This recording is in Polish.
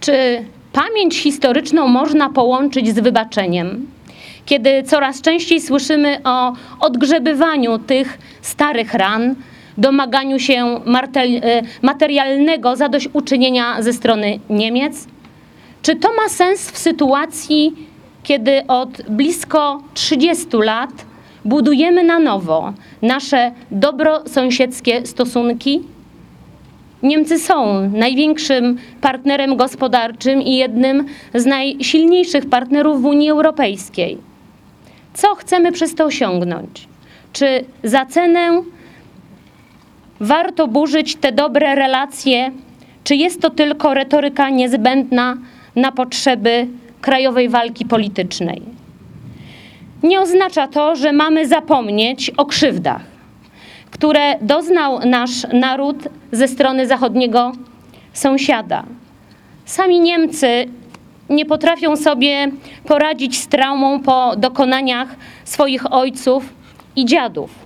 Czy pamięć historyczną można połączyć z wybaczeniem? Kiedy coraz częściej słyszymy o odgrzebywaniu tych starych ran, domaganiu się materialnego zadośćuczynienia ze strony Niemiec? Czy to ma sens w sytuacji, kiedy od blisko 30 lat budujemy na nowo nasze dobrosąsiedzkie stosunki? Niemcy są największym partnerem gospodarczym i jednym z najsilniejszych partnerów w Unii Europejskiej. Co chcemy przez to osiągnąć? Czy za cenę warto burzyć te dobre relacje, czy jest to tylko retoryka niezbędna na potrzeby krajowej walki politycznej? Nie oznacza to, że mamy zapomnieć o krzywdach, które doznał nasz naród ze strony zachodniego sąsiada. Sami Niemcy nie potrafią sobie poradzić z traumą po dokonaniach swoich ojców i dziadów.